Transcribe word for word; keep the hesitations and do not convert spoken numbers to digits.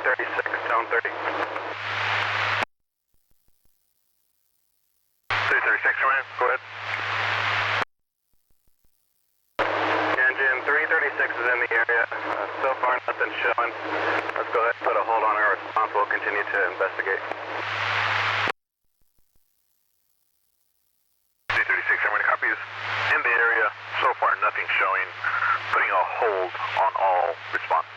thirty-six, zone thirty. three thirty-six, Ryan, go ahead. Engine three thirty-six is in the area. Uh, so far, nothing showing. Let's go ahead and put a hold on our response. We'll continue to investigate. three thirty-six, how many copies? In the area, so far, nothing showing. Putting a hold on all response.